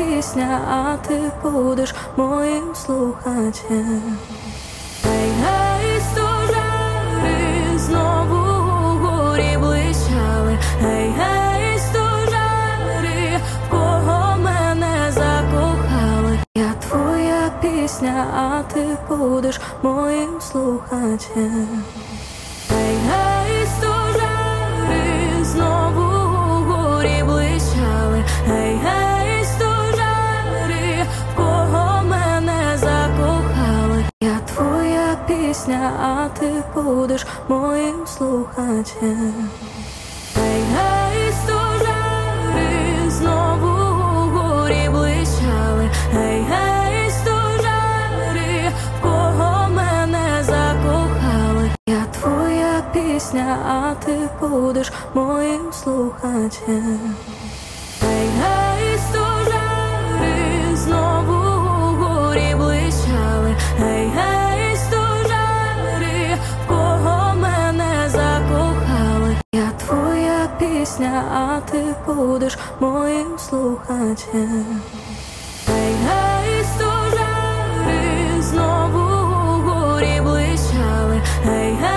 пісня, а ти будеш моїм слухачем. Гей, гей, стожари, знову вгорі блищали. Гей, гей, стожари, в кого мене закохали. Я твоя пісня, а ти будеш моїм слухачем. Гей, гей, стожари, знову вгорі блищали. Гей, гей, стожари, в кого мене закохали. Я твоя пісня, а ти будеш моїм слухачем. Гей, гей, стожари, знову вгорі блищали. Гей, гей, стожари, в кого мене закохали. Я твоя пісня, а ти будеш моїм слухачем. Гей, гей, стожари, знову вгорі блищали. Гей, гей, стожари, в кого мене закохали. Я твоя пісня, а ти будеш моїм слухачем. Гей, гей, стожари, знову вгорі блищали. Гей, гей,